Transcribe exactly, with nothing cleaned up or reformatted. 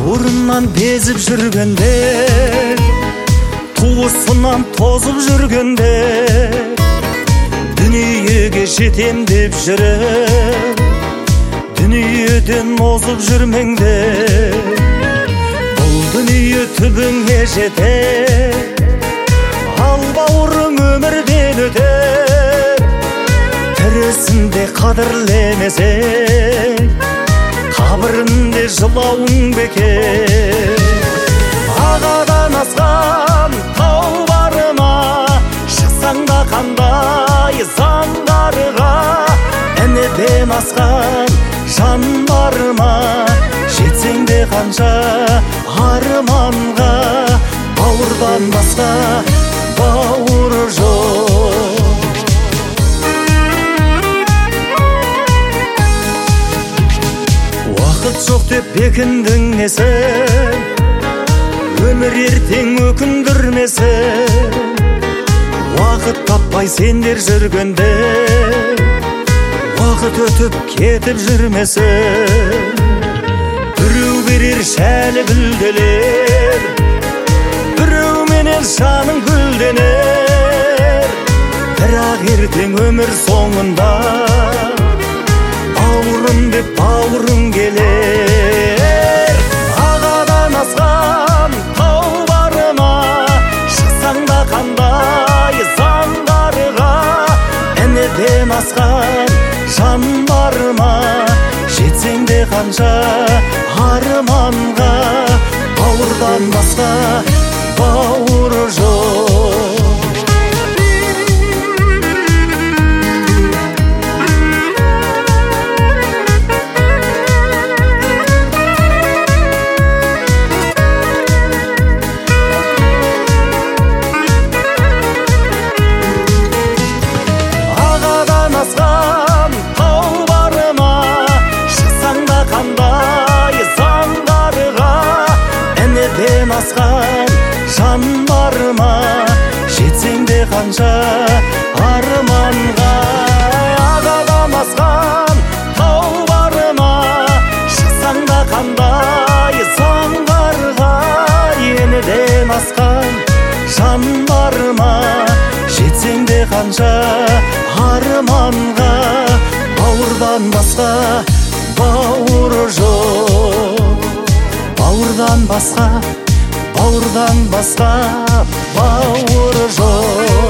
бауырынан безіп жүргенде, туысынан тозып жүргенде, дүниеге жетем деп жүріп, дүниеден озып жүрмеңде. Бұл дүние түбіңе жетер, ал бауырың өмірден өтер. Тірісінде қадірлемесең, қабірінде жылауың бекер. Ағадан асқан тау бары ма, шықсаң да қандай заңдарға. Ініден асқан жан бар ма, жетсең де қанша арманға. Бауырдан басқа бауыр жоқ. Уақыт жоқ деп бекіндің несін, өмір ертең өкіндірмесін. Уақыт таппай сендер жүргенде, уақыт өтіп кетіп жүрмесін. Біреу берер шәлі гүлделер, біреу менен жаның гүлденер. Бірақ ертең өмір соңында бауырым деп бауырың келер. Ағадан асқан тау бары ма, шықсаң да қандай заңдарға. Ініден асқан жан бар ма, жетсең де қанша арманға. Бауырдан басқа бауыр жоқ. Асқан жан бар ма, жетсең де қанша арманға. Ағадан асқан тау бары ма, шықсаң да қандай заңғарға. Еніден асқан жан бар ма, жетсең де қанша арманға. Бауырдан басқа бауыр жоқ. Бауырдан басқа, бауырдан басқа бауыр жоқ.